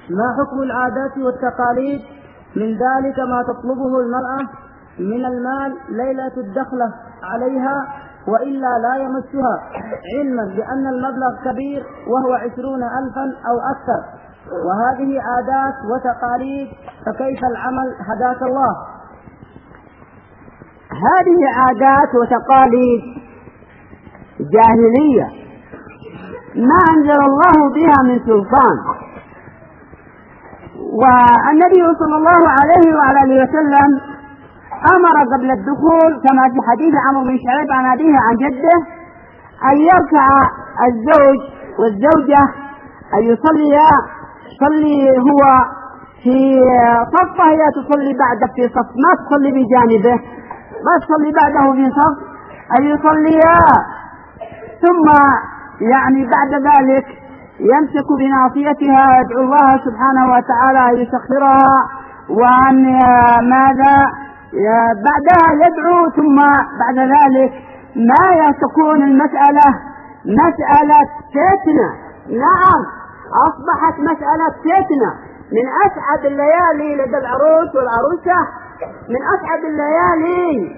ما حكم العادات والتقاليد؟ من ذلك ما تطلبه المرأة من المال ليلة الدخلة عليها وإلا لا يمسها، علما بأن المبلغ كبير وهو 20,000 أو أكثر، وهذه عادات وتقاليد، فكيف العمل هداك الله؟ هذه عادات وتقاليد جاهلية ما أنزل الله بها من سلطان. والنبي صلى الله عليه وعلى آله وسلم أمر قبل الدخول كما في حديث عمرو بن شعيب عن أبيه عن جده أن يركع الزوج والزوجة أن يصلي هو في صفه، هي تصلي بعده في صف، ما تصلي بجانبه، ما تصلي بعده في صف، أن يصليا ثم بعد ذلك يمسك بناصيتها ويدعو الله سبحانه وتعالى أن يسخرها، وأن ماذا بعدها يدعو، ثم بعد ذلك ما تكون المسألة مسألة فتنة. نعم، أصبحت مسألة فتنة. من أسعد الليالي لدى العروس والعروسة، من أسعد الليالي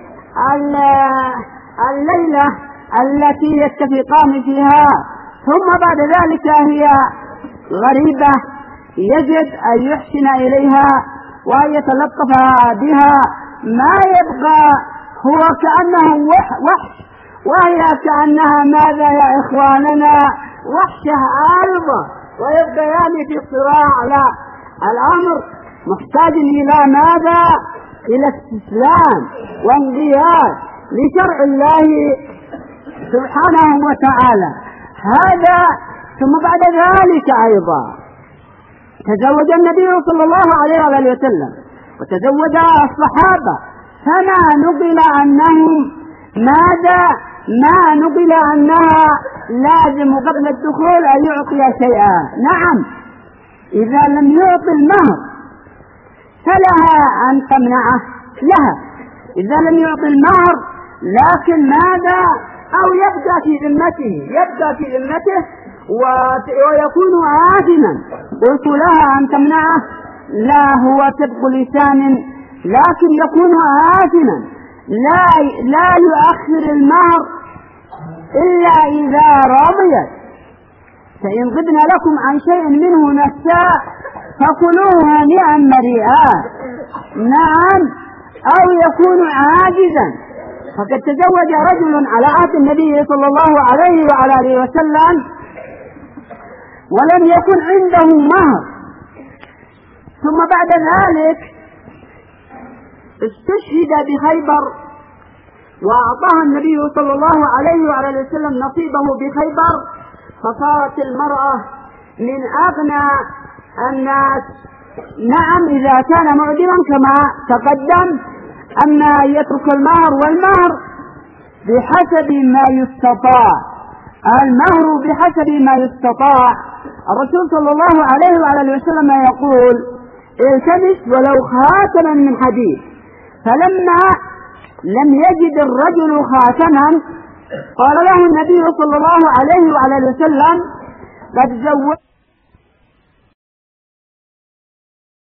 الليلة التي يتفقان فيها، ثم بعد ذلك هي غريبة، يجب أن يحسن إليها وأن يتلطف بها، ما يبقى هو كأنه وحش، وهي كأنها ماذا يا إخواننا وحشة أيضا، ويبقيان في صراع. لا، الأمر محتاج إلى ماذا؟ إلى استسلام وانقياد لشرع الله سبحانه وتعالى. هذا. ثم بعد ذلك أيضا تزوج النبي صلى الله عليه وآله وسلم وتزوج الصحابة، فما نقل أنهم ماذا؟ ما نقل أنها لازم قبل الدخول أن يعطي شيئا. نعم، إذا لم يعطي المهر فلها أن تمنعه لها، إذا لم يعطي المهر، لكن ماذا؟ أو يبقى في ذمته ويكون آثما. قلت لها أن تمنعه، لا، هو صدق لسان، لكن يكون آثما، لا يؤخر المهر إلا إذا رضيت. فإن غبن لكم عن شيء منه نفسا فكلوه هنيئا مريئا. نعم، أو يكون عاجزا. فقد تزوج رجل على عهد النبي صلى الله عليه وعلى آله وسلم ولم يكن عنده مهر، ثم بعد ذلك استشهد بخيبر، وأعطاها النبي صلى الله عليه وعلى آله وسلم نصيبه بخيبر، فصارت المرأة من أغنى الناس. نعم، إذا كان معدما كما تقدم، أما يترك المهر، والمهر بحسب ما يستطاع، المهر بحسب ما يستطاع. الرسول صلى الله عليه وعلى وسلم يقول: التمس ولو خاتما من حديد. فلما لم يجد الرجل خاتما قال له النبي صلى الله عليه وعلى وسلم: قد زوجت